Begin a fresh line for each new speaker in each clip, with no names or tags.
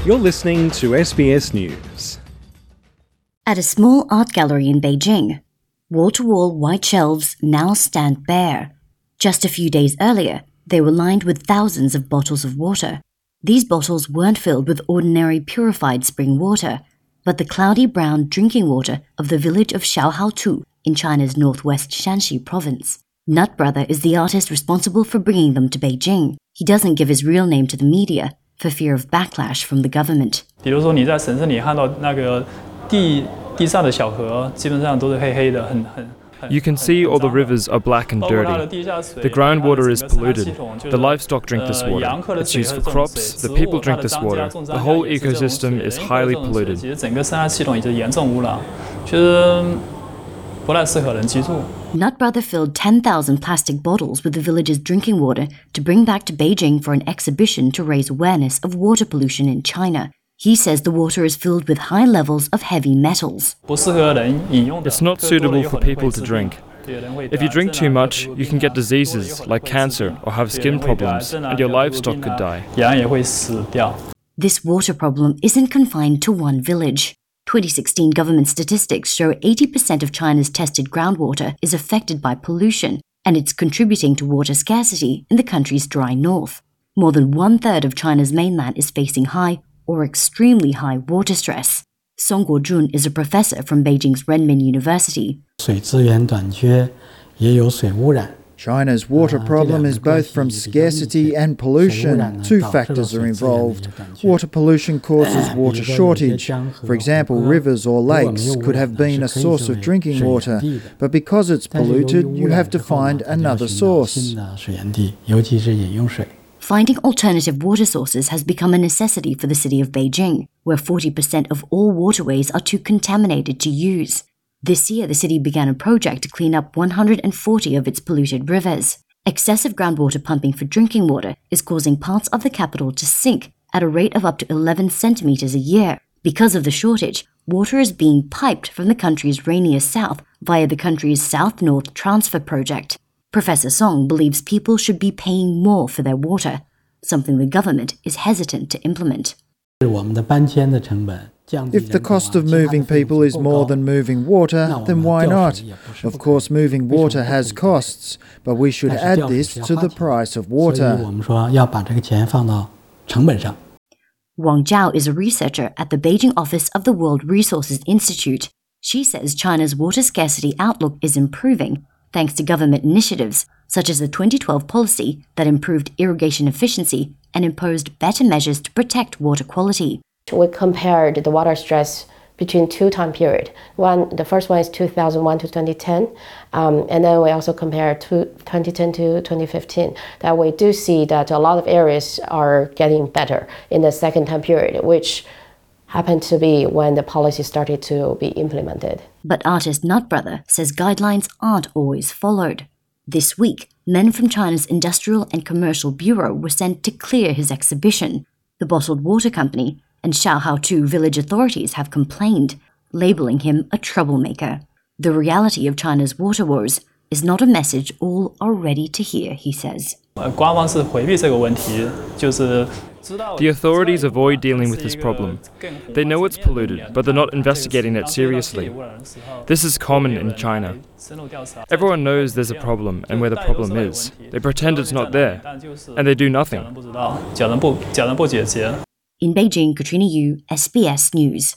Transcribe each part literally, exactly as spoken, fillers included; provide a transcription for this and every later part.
You're listening to S B S News.
At a small art gallery in Beijing, wall-to-wall white shelves now stand bare. Just a few days earlier, they were lined with thousands of bottles of water. These bottles weren't filled with ordinary purified spring water, but the cloudy brown drinking water of the village of Xiaohaotu in China's northwest Shanxi province. Nut Brother is the artist responsible for bringing them to Beijing. He doesn't give his real name to the media for fear of backlash from the government.
比如说你在城市里看到那个地地上的小河，基本上都是黑黑的，很很。
You can see all the rivers are black and dirty. The groundwater is polluted. The livestock drink this water. It's used for crops. The people drink this water. The whole ecosystem is highly polluted.
其实整个生态系统已经严重污染，就是不太适合人居住。
Nut Brother filled ten thousand plastic bottles with the village's drinking water to bring back to Beijing for an exhibition to raise awareness of water pollution in China. He says the water is filled with high levels of heavy metals.
It's not suitable for people to drink. If you drink too much, you can get diseases like cancer or have skin problems, and your livestock could die.
This water problem isn't confined to one village. twenty sixteen government statistics show eighty percent of China's tested groundwater is affected by pollution, and it's contributing to water scarcity in the country's dry north. More than one-third of China's mainland is facing high or extremely high water stress. Song Guojun is a professor from Beijing's Renmin University.
China's water problem is both from scarcity and pollution. Two factors are involved. Water pollution causes water shortage. For example, rivers or lakes could have been a source of drinking water, but because it's polluted, you have to find another source.
Finding alternative water sources has become a necessity for the city of Beijing, where forty percent of all waterways are too contaminated to use. This year, the city began a project to clean up one hundred forty of its polluted rivers. Excessive groundwater pumping for drinking water is causing parts of the capital to sink at a rate of up to eleven centimeters a year. Because of the shortage, water is being piped from the country's rainier south via the country's South-North Transfer Project. Professor Song believes people should be paying more for their water, something the government is hesitant to implement.
If the cost of moving people is more than moving water, then why not? Of course, moving water has costs, but we should add this to the price of water.
Wang Zhao is a researcher at the Beijing office of the World Resources Institute. She says China's water scarcity outlook is improving thanks to government initiatives such as the twenty twelve policy that improved irrigation efficiency and imposed better measures to protect water quality.
We compared the water stress between two time periods. One, the first one is two thousand one to twenty ten, um, and then we also compared to twenty ten to twenty fifteen. That we do see that a lot of areas are getting better in the second time period, which happened to be when the policy started to be implemented.
But artist Nut Brother says guidelines aren't always followed. This week, men from China's Industrial and Commercial Bureau were sent to clear his exhibition. The bottled water company and Xiaohaotu village authorities have complained, labeling him a troublemaker. The reality of China's water woes is not a message all are ready to hear, he says.
The authorities avoid dealing with this problem. They know it's polluted, but they're not investigating it seriously. This is common in China. Everyone knows there's a problem and where the problem is. They pretend it's not there, and they do nothing.
In Beijing, Katrina Yu, S B S News.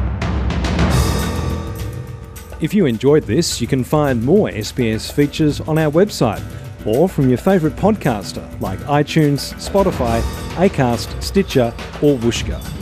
If you enjoyed this, you can find more S B S features on our website or from your favourite podcaster like iTunes, Spotify, Acast, Stitcher or Whooshkaa.